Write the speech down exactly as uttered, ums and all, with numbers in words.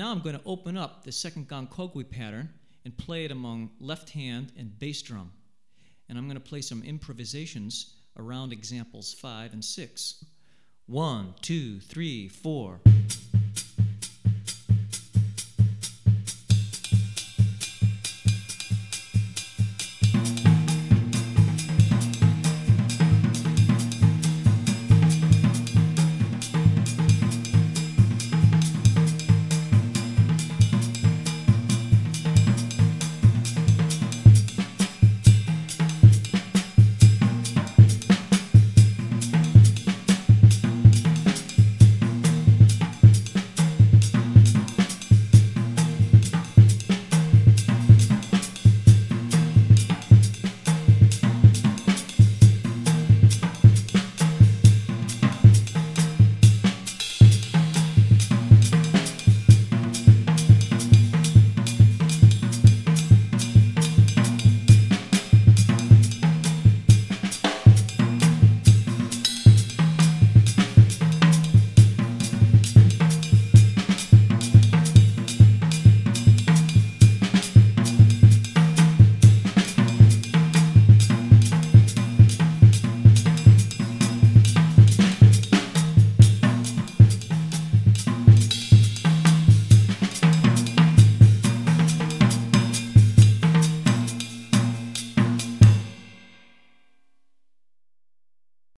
now I'm going to open up the second gong kogui pattern and play it among left hand and bass drum. And I'm going to play some improvisations around examples five and six. One, two, three, four.